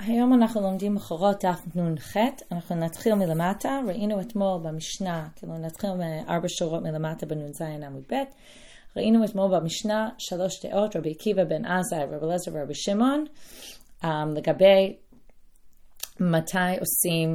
היום אנחנו לומדים מחרות דף נ"ח, אנחנו נתחיל מלמטה, ראינו אתמול במשנה, כאילו נתחיל 4 שורות מלמטה בנ"ז עמוד ב', ראינו אתמול במשנה 3 דעות, רבי עקיבא בן עזאי, רבי אליעזר ורבי שמעון, לגבי מתי עושים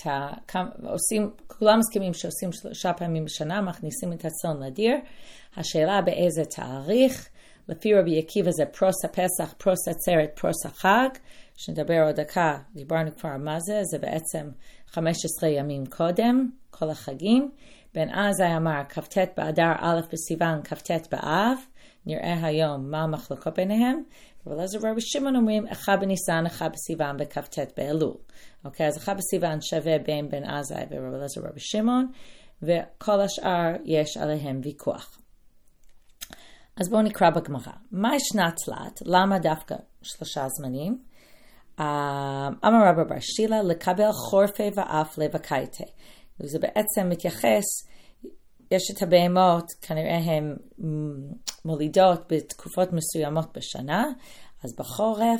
כולם מסכימים שעושים 3 פעמים בשנה, מכניסים את הצאן לדיר, השאלה באיזה תאריך, לפי רבי עקיבא זה פרוס הפסח, פרוס עצרת, פרוס החג, שנדבר עוד דקה, דיברנו כבר מה זה בעצם 15 ימים קודם, כל החגים. בן עזאי אמר, כ"ט באדר א' בסיוון, כ"ט באב, נראה היום מה המחלוקות ביניהם. רבי אליעזר ורבי שמעון אומרים, 1 בניסן, 1 בסיוון וכ"ט באלול. אוקיי, אז 1 בסיוון שווה בין בן עזאי ורבי אליעזר ורבי שמעון, וכל השאר יש עליהם ויכוח. אז בואו נקרא בגמרא. מה ישנה תלת? למה דווקא 3 זמנים? אמר רבא בר שילה, לקבל חורפי ואפלה וקייטה. וזה בעצם מתייחס, יש את הבהמות, כנראה הן מולידות בתקופות מסוימות בשנה, אז בחורף,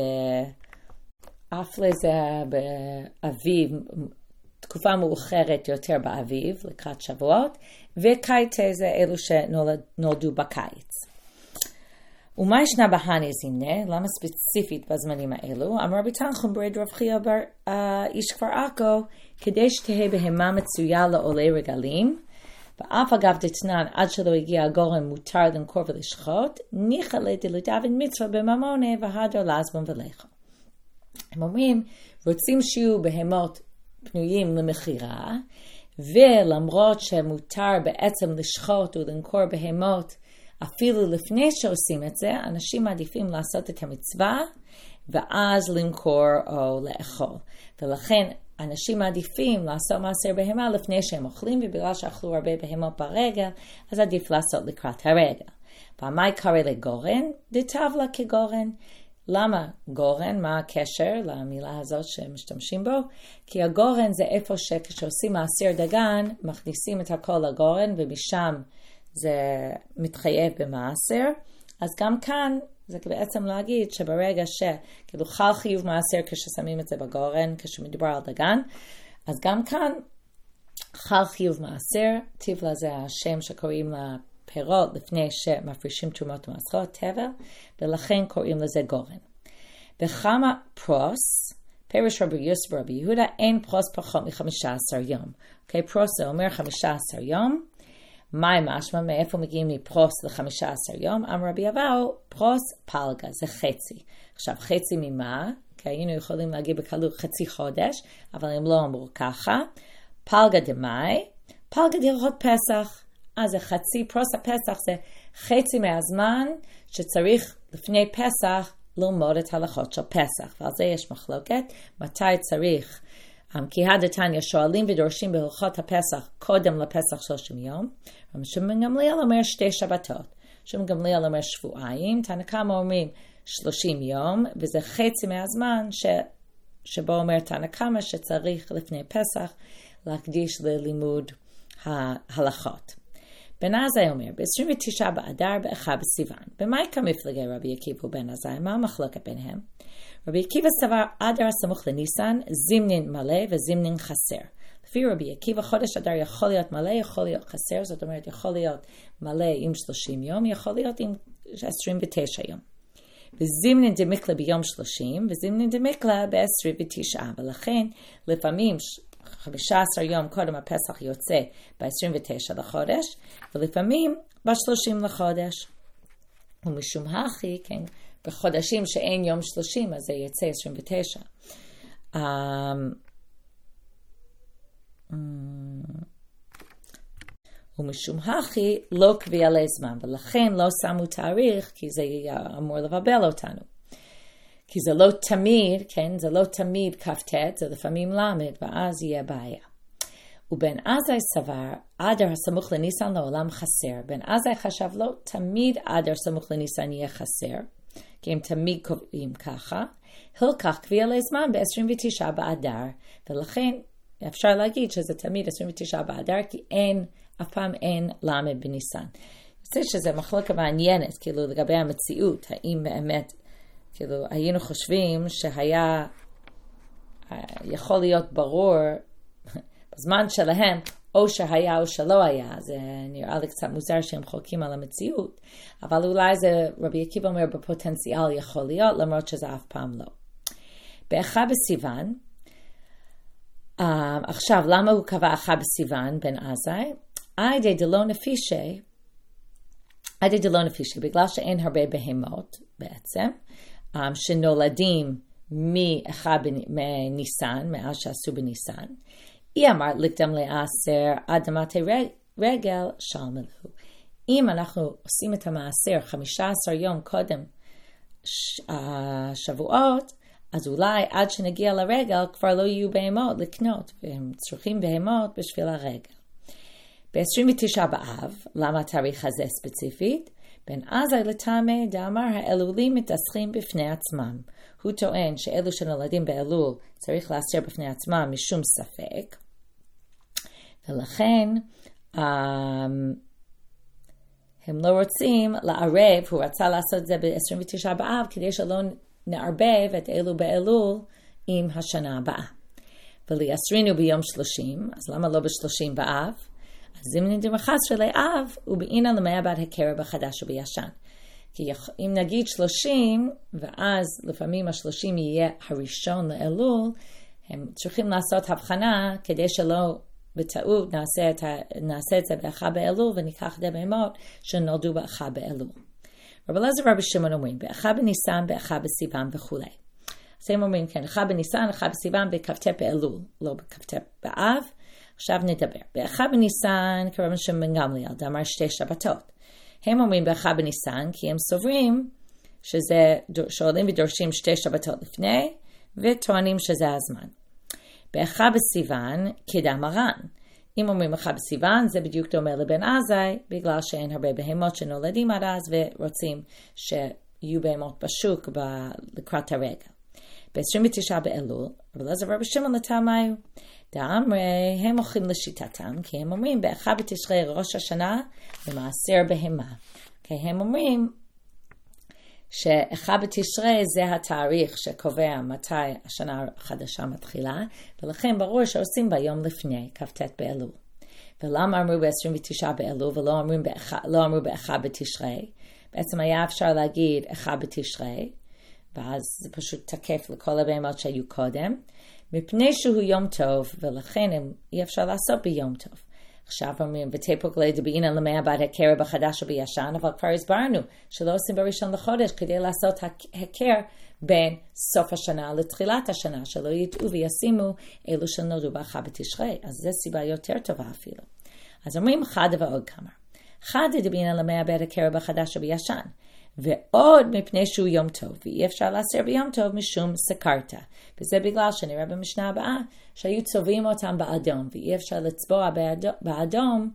באפלה זה באביב, תקופה מאוחרת יותר באביב, לקראת שבועות, וקייטה זה אלו שנולדו בקיץ. ומה ישנה בהני זימנה? למה ספציפית בזמנים האלו? אמר רבי תנחום ברד רב חייא בר איש כפר עכו, כדי שתהיה בהמה מצויה לעולי רגלים, ואף אגב דתנן עד שלא הגיע הגורם מותר למכור ולשחוט, ניחא לדלדוד מצווה בממונה והדר לעזבון ולחם. הם אומרים, רוצים שיהיו בהמות פנויים למכירה, ולמרות שמותר בעצם לשחוט ולמכור בהמות, אפילו לפני שעושים את זה, אנשים מעדיפים לעשות את המצווה, ואז למכור או לאכול. ולכן אנשים מעדיפים לעשות מעשר בהמה לפני שהם אוכלים, ובגלל שאכלו הרבה בהמות ברגע, אז עדיף לעשות לקראת הרגע. ומה קרא לגורן? דתבלה כגורן. למה גורן? מה הקשר למילה הזאת שמשתמשים בו? כי הגורן זה איפה שכשעושים מעשר דגן, מכניסים את הכל לגורן, ומשם זה מתחייב במעשר. אז גם כאן זה בעצם להגיד שברגע שכאילו חל חיוב מעשר כששמים את זה בגורן, כשמדובר על דגן, אז גם כאן חל חיוב מעשר, טיבלה זה השם שקוראים לפירות לפני שמפרישים תרומות ומעשרות, תבל, ולכן קוראים לזה גורן. בכמה פרוס, פירוש רבי יוסף ורבי יהודה, אין פרוס פחות מ-15 יום. אוקיי, פרוס זה אומר 15 יום, מה משמע, מאיפה מגיעים מפרוס ל-15 יום? אמר רבי אבאו, פרוס פלגה, זה חצי. עכשיו, חצי ממה? כי היינו יכולים להגיד בקלות חצי חודש, אבל הם לא אמרו ככה. פלגה דמאי, פלגה דהלכות פסח. אז זה חצי, פרוס הפסח זה חצי מהזמן שצריך לפני פסח ללמוד את הלכות של פסח. ועל זה יש מחלוקת, מתי צריך כי הדתניא שואלים ודורשים בהלכות הפסח קודם לפסח 30 יום. רבי שמעון גמליאל אומר 2 שבתות. שמעון גמליאל אומר שבועיים. תנא קמא אומרים 30 יום, וזה חצי מהזמן שבו אומר תנא קמא שצריך לפני פסח להקדיש ללימוד ההלכות. בן עזאי אומר, ב-29 באדר ב-1 בסיוון. במאי כמפלגי רבי עקיבא ובן עזאי, מה המחלוקת ביניהם? רבי עקיבא סבר אדר הסמוך לניסן, זימנין מלא וזימנין חסר. לפי רבי עקיבא, חודש אדר יכול להיות מלא, יכול להיות חסר, זאת אומרת, יכול להיות מלא עם 30 יום, יכול להיות עם 29 יום. וזימנין דמיקלה ביום 30, וזימנין דמיקלה ב-29, ולכן לפעמים 15 יום קודם הפסח יוצא ב-29 לחודש, ולפעמים ב-30 לחודש. ומשום הכי, כן, בחודשים שאין יום 30, אז זה יצא 29. ומשום הכי לא קביע לזמן, ולכן לא שמו תאריך, כי זה אמור לבלבל אותנו. כי זה לא תמיד, כן, זה לא תמיד כ"ט, זה לפעמים למד, ואז יהיה בעיה. ובן עזאי סבר, אדר הסמוך לניסן לעולם חסר. בן עזאי חשב לא תמיד אדר סמוך לניסן יהיה חסר, כי הם תמיד קובעים ככה. הלקח קביע לזמן ב-29 באדר, ולכן אפשר להגיד שזה תמיד 29 באדר, כי אף פעם אין למד בניסן. אני חושב שזה מחלוקת מעניינת, כאילו לגבי המציאות, האם באמת, כאילו היינו חושבים שהיה יכול להיות ברור בזמן שלהם, או שהיה או שלא היה, זה נראה לי קצת מוזר שהם חולקים על המציאות, אבל אולי זה רבי עקיבא אומר בפוטנציאל יכול להיות, למרות שזה אף פעם לא. באחד בסיוון, עכשיו למה הוא קבע אחד בסיוון בן עזאי? עדי דלא נפישי, בגלל שאין הרבה בהמות בעצם, שנולדים מאחד בניסן, מאז שעשו בניסן, היא אמרת לקדם לעשר עד דמתי רגל שלמלו. אם אנחנו עושים את המעשר 15 יום קודם שבועות, אז אולי עד שנגיע לרגל כבר לא יהיו בהמות לקנות, והם צריכים בהמות בשביל הרגל. ב-29 באב, למה התאריך הזה ספציפית? בן עזאי לטעמי דאמר האלולים מתאסכים בפני עצמם. הוא טוען שאלו שנולדים באלול צריך לאסר בפני עצמם משום ספק, ולכן הם לא רוצים לערב, הוא רצה לעשות את זה ב-29 באב כדי שלא נערבב את אלו באלול עם השנה הבאה. ולייסרינו ביום 30, אז למה לא ב-30 באב? אז אם נדיר מחסר לאב, הוא בעינה למאה בעד הקרב החדש ובישן. כי אם נגיד 30, ואז לפעמים ה-30 יהיה הראשון לאלול, הם צריכים לעשות הבחנה כדי שלא בטעות נעשה את זה באחד באלול, וניקח די בהמות שנולדו באחד באלול. רבי אלעזר ורבי שמעון אומרים, באחד בניסן, באחד בסיוון וכו'. אז הם אומרים, כן, אחד בניסן, אחד בסיוון, בכ"ט באלול, לא בכ"ט באב. עכשיו נדבר. באחד בניסן, כרבי שמעון בן גמליאל, דאמר 2 שבתות. הם אומרים באחד בניסן, כי הם סוברים שזה, שעולים ודורשים 2 שבתות לפני, וטוענים שזה הזמן. באחד בסיוון, כדאמרן. אם אומרים אחד בסיוון, זה בדיוק דומה לבן עזאי, בגלל שאין הרבה בהמות שנולדים עד אז, ורוצים שיהיו בהמות בשוק לקראת הרגל. ב-29 באלול, רבי אלעזר ורבי שמעון לטעמיו, דאמרי, הם הולכים לשיטתם, כי הם אומרים, באחד בתשרי ראש השנה, במעשר בהמה. כי הם אומרים, שאחד בתשרי זה התאריך שקובע מתי השנה החדשה מתחילה, ולכן ברור שעושים ביום לפני, כ"ט באלול. ולמה אמרו ב-29 באלול, ולא אמרו באחד בתשרי? בעצם היה אפשר להגיד אחד בתשרי, ואז זה פשוט תקף לכל הבהמות שהיו קודם, מפני שהוא יום טוב, ולכן אי אפשר לעשות ביום טוב. עכשיו אומרים, ותפוק לדבעינן למאה בעד הקרב החדש ובישן, אבל כבר הסברנו שלא עושים בראשון לחודש כדי לעשות הכר בין סוף השנה לתחילת השנה, שלא יטעו וישימו אלו שנולדו באחד בתשרי. אז זו סיבה יותר טובה אפילו. אז אומרים חד ועוד כמה. חד דבעינן למאה בעד הקרב החדש ובישן. ועוד מפני שהוא יום טוב, ואי אפשר לעשר ביום טוב משום סקרתה. וזה בגלל שנראה במשנה הבאה שהיו צובעים אותם באדום, ואי אפשר לצבוע באדום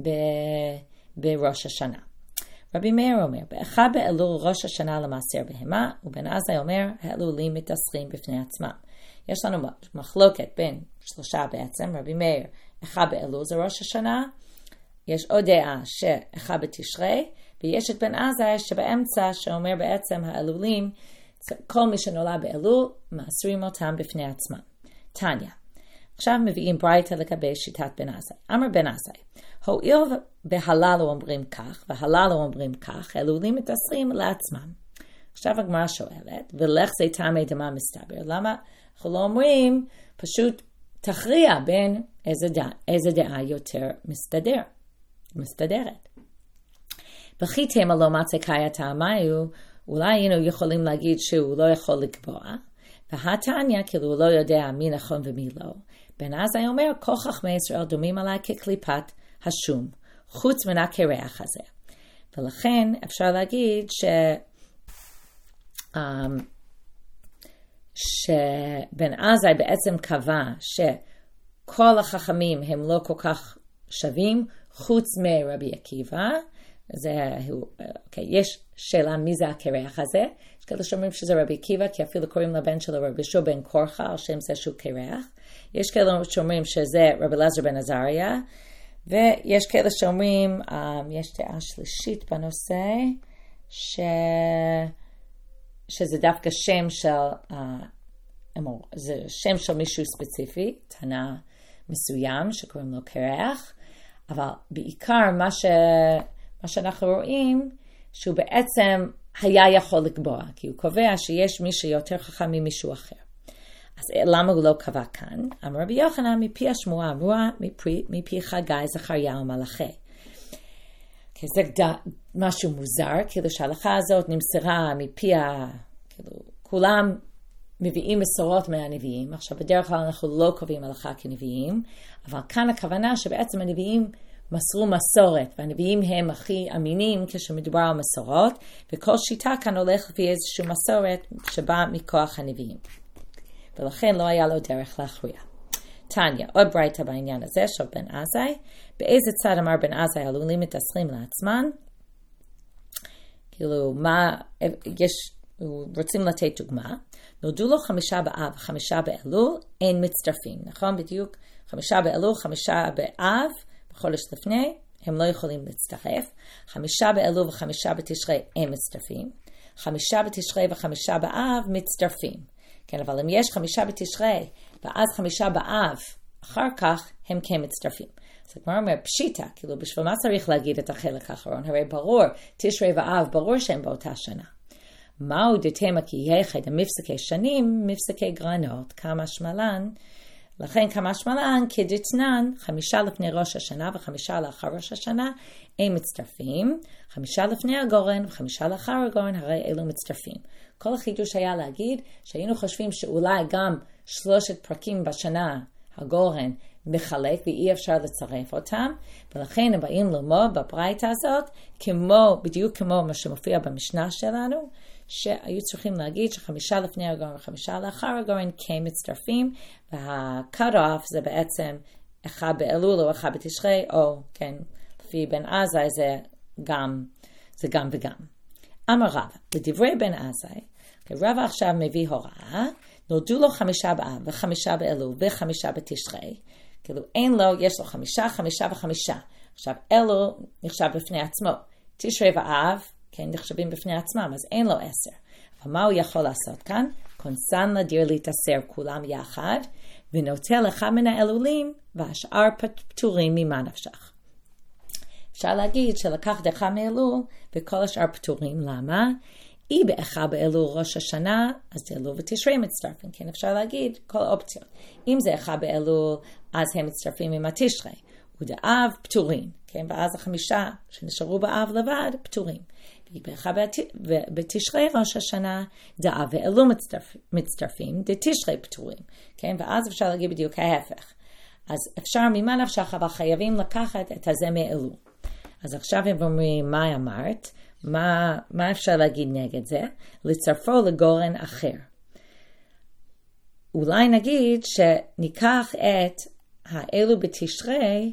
בראש השנה. רבי מאיר אומר, באחד באלול ראש השנה למעשר בהמה, ובן עזאי אומר, האלולים מתאסכים בפני עצמם. יש לנו מחלוקת בין 3 בעצם, רבי מאיר, אחד באלול זה ראש השנה, יש עוד דעה שאחד בתשרי, ויש את בן עזאי שבאמצע שאומר בעצם האלולים, כל מי שנולד באלול, מעשרים אותם בפני עצמם. תניא. עכשיו מביאים ברייתא לגבי שיטת בן עזאי. אמר בן עזאי, הואיל בהלל אומרים כך, והלל אומרים כך, האלולים מתאסרים לעצמם. עכשיו הגמרא שואלת, ולך זה טעמי דמה מסתבר, למה אנחנו לא אומרים, פשוט תכריע בין איזה דעה יותר מסתדרת. וכי תמה לא מצא קאי טעמיו, אולי היינו יכולים להגיד שהוא לא יכול לקבוע, והתניא כאילו הוא לא יודע מי נכון ומי לא. בן עזאי אומר, כל חכמי ישראל דומים עליי כקליפת השום, חוץ מן הקרח הזה. ולכן אפשר להגיד שבן עזאי בעצם קבע שכל החכמים הם לא כל כך שווים, חוץ מרבי עקיבא. יש שאלה מי זה הקרח הזה. יש כאלה שאומרים שזה רבי עקיבא, כי אפילו קוראים לבן שלו רבי יהושע בן קורחה, על שם זה שהוא קרח. יש כאלה שאומרים שזה רבי אלעזר בן עזריה, ויש כאלה שאומרים, יש דעה שלישית בנושא, שזה דווקא שם של זה שם של מישהו ספציפי, תנא מסוים שקוראים לו קרח, אבל בעיקר מה שאנחנו רואים, שהוא בעצם היה יכול לקבוע, כי הוא קובע שיש מישהו יותר חכם ממישהו אחר. אז למה הוא לא קבע כאן? אמר רבי יוחנן, מפי השמועה אמרה, מפי חגי זכריה ומלאכי. כי זה משהו מוזר, כאילו שההלכה הזאת נמסרה מפי כאילו, כולם מביאים מסורות מהנביאים. עכשיו, בדרך כלל אנחנו לא קובעים הלכה כנביאים, אבל כאן הכוונה שבעצם הנביאים מסרו מסורת, והנביאים הם הכי אמינים כשמדובר על מסורות, וכל שיטה כאן הולך לפי איזושהי מסורת שבאה מכוח הנביאים. ולכן לא היה לו דרך להכריע. תניא, עוד ברייתא בעניין הזה של בן עזאי, באיזה צד אמר בן עזאי עלולים מתעשרים לעצמן? כאילו, רוצים לתת דוגמה, נולדו לו 5 באב, 5 באלול, אין מצטרפים, נכון? בדיוק 5 באלול, 5 באב, בחודש לפני, הם לא יכולים להצטרף. 5 באלול ו5 בתשרי הם מצטרפים. 5 בתשרי ו5 באב מצטרפים. כן, אבל אם יש 5 בתשרי, ואז 5 באב, אחר כך הם כן מצטרפים. אז כמו אומר, פשיטה, כאילו בשביל מה צריך להגיד את החלק האחרון? הרי ברור, תשרי ואב, ברור שהם באותה שנה. מהו דתמה כי יחד המפסקי שנים, מפסקי גרנות, כמה שמלן, לכן כמה שמלן כדתנן, 5 לפני ראש השנה ו5 לאחר ראש השנה, הם מצטרפים, 5 לפני הגורן ו5 לאחר הגורן, הרי אלו מצטרפים. כל החידוש היה להגיד שהיינו חושבים שאולי גם 3 פרקים בשנה הגורן מחלק ואי אפשר לצרף אותם, ולכן הם באים ללמוד בברייתא הזאת, בדיוק כמו מה שמופיע במשנה שלנו, שהיו צריכים להגיד ש5 לפני הגורן ו5 לאחר הגורן כן מצטרפים, וה-cut-off זה בעצם 1 באלול או 1 בתשרי, או כן, לפי בן עזאי זה גם וגם. אמר רבא, בדברי בן עזאי, רבא עכשיו מביא הוראה, נולדו לו 5 באב ו5 באלול ו5 בתשרי, כאילו אין לו, יש לו 5, 5 ו5. עכשיו אלול נחשב בפני עצמו, תשרי ואב, כן, נחשבים בפני עצמם, אז אין לו 10. אבל מה הוא יכול לעשות כאן? קונסן לדיר להתאסר כולם יחד, ונוטל אחד מן האלולים, והשאר פטורים ממה נפשך. אפשר להגיד שלקח דחה מאלול, וכל השאר פטורים. למה? אי באחד באלול ראש השנה, אז זה אלול ותשרי מצטרפים. כן, אפשר להגיד כל האופציות. אם זה אחד באלול, אז הם מצטרפים עם התשרי. ודאב פטורים. כן, ואז 5 שנשארו באב לבד, פטורים. בתשרי ראש השנה, דאב ואלול מצטרפים, דתשרי פטורים. כן, ואז אפשר להגיד בדיוק ההפך. אז אפשר ממה נפשך, אבל חייבים לקחת את הזה מאלול. אז עכשיו הם אומרים, מה אמרת? מה אפשר להגיד נגד זה? לצרפו לגורן אחר. אולי נגיד שניקח את האלו בתשרי,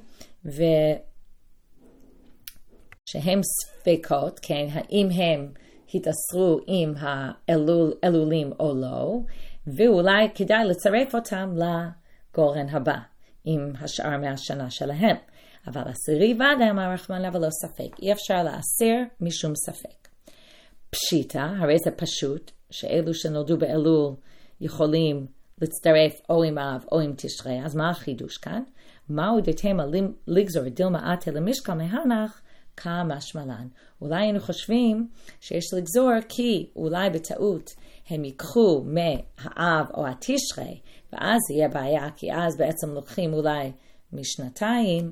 שהם ספקות, כן, האם הם התאסרו עם האלולים או לא, ואולי כדאי לצרף אותם לגורן הבא, עם השאר מהשנה שלהם. אבל עשירי ודאי אמר רחמנא ולא ספק. אי אפשר להסיר משום ספק. פשיטה, הרי זה פשוט, שאלו שנולדו באלול יכולים להצטרף או עם אב או עם תשרי. אז מה החידוש כאן? מהו דתמה לגזור דילמה עתה למשקל מהנח כמה שמלן. אולי היינו חושבים שיש לגזור כי אולי בטעות הם ייקחו מהאב או התשרי, ואז יהיה בעיה, כי אז בעצם לוקחים אולי משנתיים,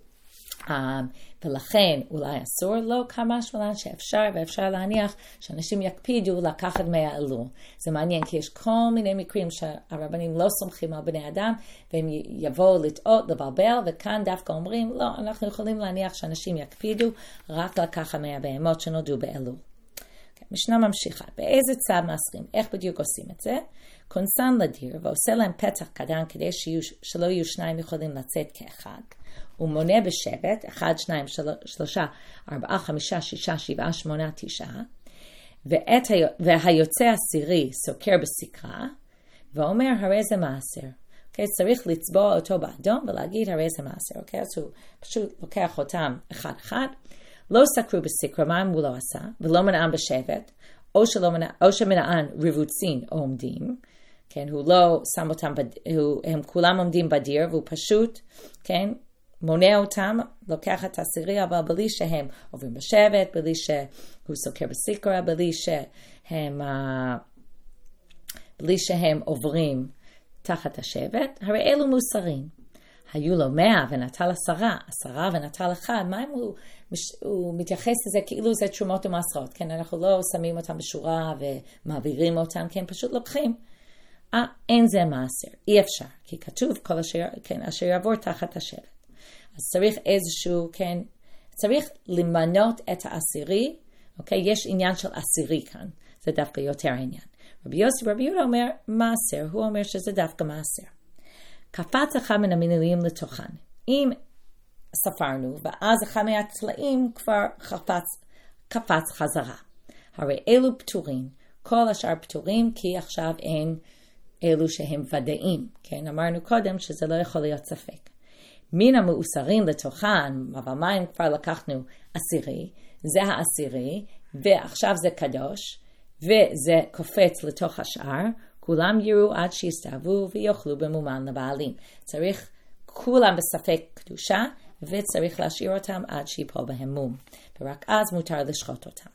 ולכן אולי אסור לו כמה שמלן שאפשר, ואפשר להניח שאנשים יקפידו לקחת מהאלול. זה מעניין, כי יש כל מיני מקרים שהרבנים לא סומכים על בני אדם, והם יבואו לטעות, לבלבל, וכאן דווקא אומרים, לא, אנחנו יכולים להניח שאנשים יקפידו רק לקחת מהבהמות שנולדו באלול. משנה ממשיכה, באיזה צד מאסרים, איך בדיוק עושים את זה? קונסן לדיר, ועושה להם פתח קטן כדי שלא יהיו 2 יכולים לצאת כאחד. הוא מונה בשבט, 1, 2, 3, 4, 5, 6, 7, 8, 9, והיוצא עשירי סוקר בסקרה, ואומר הרי זה מעשר. Okay, צריך לצבוע אותו באדום ולהגיד הרי זה מעשר. Okay? אז הוא פשוט לוקח אותם אחד אחד, לא סקרו בסקרה, מה הוא לא עשה, ולא מנען בשבט, או שמנען רבוצין או עומדים, כן, הוא לא שם אותם, הם כולם עומדים בדיר, והוא פשוט, כן, מונע אותם, לוקח את העשירי, אבל בלי שהם עוברים בשבט, בלי שהוא סוקר בסיקרה, בלי שהם עוברים תחת השבט, הרי אלו מוסרים. היו לו 100 ונטל 10 ונטל 1, מה אם הוא מתייחס לזה כאילו זה תשומות ומעשרות, כן, אנחנו לא שמים אותם בשורה ומעבירים אותם, כן, פשוט לוקחים. אין זה מעשר, אי אפשר, כי כתוב כל אשר יעבור תחת השבט. אז צריך איזשהו, כן, צריך למנות את העשירי, אוקיי? יש עניין של עשירי כאן, זה דווקא יותר העניין. רבי יוסי ורבי יהודה אומר מעשר, הוא אומר שזה דווקא מעשר. קפץ אחד מן המנויים לתוכן. אם ספרנו, ואז אחד מהצלעים כבר קפץ חזרה. הרי אלו פטורים, כל השאר פטורים, כי עכשיו אין אלו שהם ודאים. כן, אמרנו קודם שזה לא יכול להיות ספק. מן המאוסרים לתוכן, אבל מה אם כבר לקחנו עשירי, זה העשירי, ועכשיו זה קדוש, וזה קופץ לתוך השאר, כולם יראו עד שיסתובבו ויאכלו במומן לבעלים. צריך כולם בספק קדושה, וצריך להשאיר אותם עד שיפול בהם מום. ורק אז מותר לשחוט אותם.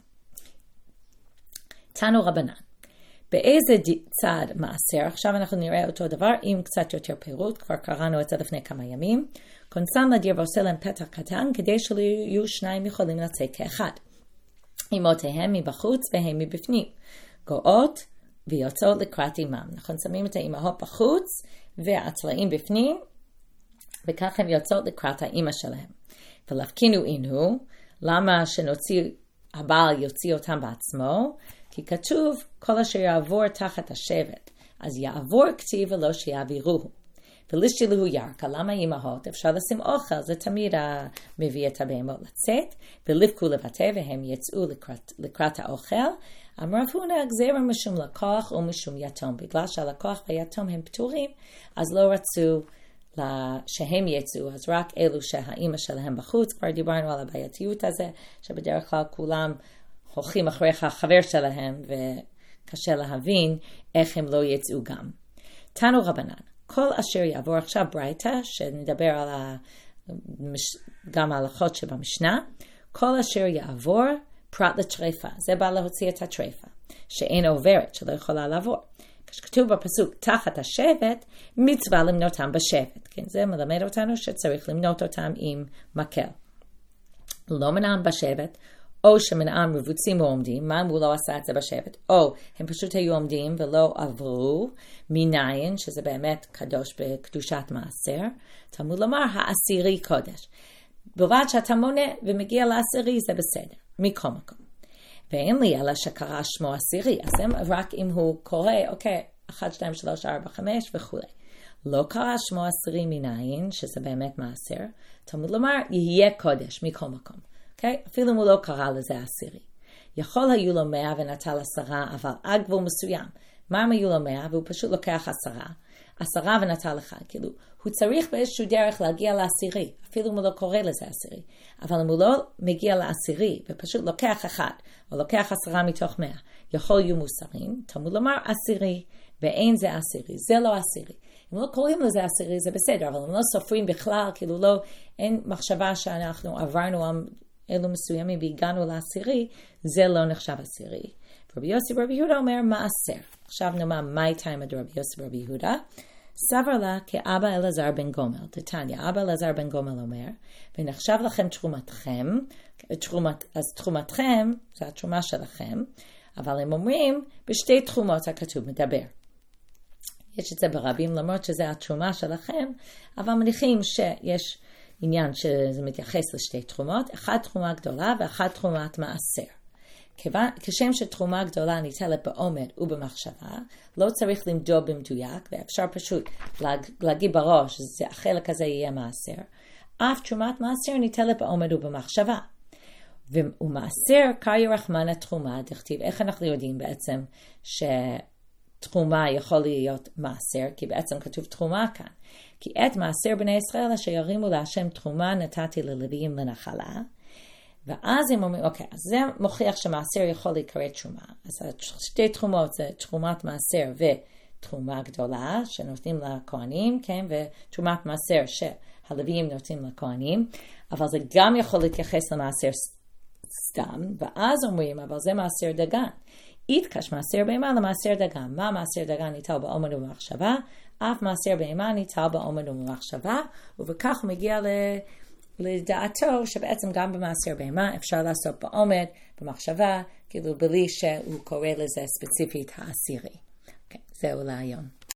תנו רבנן. באיזה צד מעשר, עכשיו אנחנו נראה אותו דבר עם קצת יותר פירוט, כבר קראנו את זה לפני כמה ימים. כונסם לדיר ועושה להם פתח קטן, כדי שלא יהיו שניים יכולים לצאת כאחד. אמותיהם מבחוץ והם מבפנים. גואות ויוצאות לקראת אימם. אנחנו שמים את האימהות בחוץ והצלעים בפנים, וכך הם יוצאות לקראת האימא שלהם. ולהפקינו אינו, למה הבעל יוציא אותם בעצמו? כי כתוב כל אשר יעבור תחת השבט, אז יעבור כתיב ולא שיעבירוהו. ולשתילוהו ירקה, למה אימהות? אפשר לשים אוכל, זה תמיד מביא את הבהמות לצאת, ולבכו לבטא והם יצאו לקראת האוכל. אמר רב הונא גזירה משום לקוח או משום יתום, בגלל שהלקוח והיתום הם פטורים, אז לא רצו שהם יצאו, אז רק אלו שהאימא שלהם בחוץ, כבר דיברנו על הבעייתיות הזה, שבדרך כלל כולם הולכים אחרי החבר שלהם, וקשה להבין איך הם לא יצאו גם. תנו רבנן, כל אשר יעבור עכשיו ברייתא, שנדבר גם על ההלכות שבמשנה, כל אשר יעבור פרט לטרפה, זה בא להוציא את הטרפה, שאין עוברת, שלא יכולה לעבור. כשכתוב בפסוק תחת השבט, מצווה למנותם בשבט. כן, זה מלמד אותנו שצריך למנות אותם עם מקל. לא מנעם בשבט, או שמנעם מבוצעים ועומדים, מה אם הוא לא עשה את זה בשבט? או הם פשוט היו עומדים ולא עברו מניין, שזה באמת קדוש בקדושת מעשר. תלמוד לומר, העשירי קודש. בלבד שאתה מונה ומגיע לעשירי, זה בסדר, מכל מקום. ואין לי אלא שקרא שמו עשירי, אז רק אם הוא קורא, אוקיי, 1, 2, 3, 4, 5 וכו'. לא קרא שמו עשירי מניין, שזה באמת מעשר, תלמוד לומר, יהיה קודש מכל מקום. אוקיי? אפילו אם הוא לא קרא לזה עשירי. יכול היו לו 100 ונטל 10, אבל עד גבול מסוים. מה אם היו לו 100 והוא פשוט לוקח 10 ונטל 1. כאילו, הוא צריך באיזשהו דרך להגיע לעשירי, אפילו אם הוא לא קורא לזה עשירי. אבל אם הוא לא מגיע לעשירי ופשוט לוקח 1, או לוקח 10 מתוך 100, יכול יהיו מוסרים, תלמוד לומר עשירי, ואין זה עשירי, זה לא עשירי. אם לא קוראים לזה עשירי זה בסדר, אבל אם לא סופרים בכלל, כאילו לא, אין מחשבה שאנחנו עברנו אלו מסוימים והגענו לעשירי, זה לא נחשב עשירי. רבי יוסי ורבי יהודה אומר מעשר. עכשיו נאמר מה הייתה עם רבי יוסי ורבי יהודה? סבר לה כאבא אלעזר בן גומל. תתניא, אבא אלעזר בן גומל אומר, ונחשב לכם תרומתכם, אז תרומתכם זה התרומה שלכם, אבל הם אומרים בשתי תרומות הכתוב מדבר. יש את זה ברבים, למרות שזה התרומה שלכם, אבל מניחים שיש עניין שזה מתייחס לשתי תרומות, אחת תרומה גדולה ואחת תרומת מעשר. כשם שתרומה גדולה ניטלת בעומד ובמחשבה, לא צריך למדוד במדויק, ואפשר פשוט להגיד בראש, החלק הזה יהיה מעשר. אף תרומת מעשר ניטלת בעומד ובמחשבה. ומעשר קריא רחמנא תרומה, דכתיב, איך אנחנו יודעים בעצם שתרומה יכול להיות מעשר, כי בעצם כתוב תרומה כאן. כי את מעשר בני ישראל אשר ירימו להשם תרומה נתתי ללוויים לנחלה, ואז הם אומרים, אוקיי, אז זה מוכיח שמעשר יכול להיקרא תרומה. אז שתי תרומות זה תרומת מעשר תרומה גדולה שנותנים לכהנים, כן, ותרומת מעשר שהלוויים נותנים לכהנים, אבל זה גם יכול להתייחס למעשר סתם, ואז אומרים, אבל זה מעשר דגן. יתקש מעשר בהמה למעשר דגן. מה מעשר דגן ניטל באומץ ובמחשבה? אף מעשר בהמה ניטל באומץ ובמחשבה, ובכך הוא מגיע לדעתו שבעצם גם במעשר בהמה אפשר לעשות באומץ, במחשבה, כאילו בלי שהוא קורא לזה ספציפית העשירי. זהו להיום.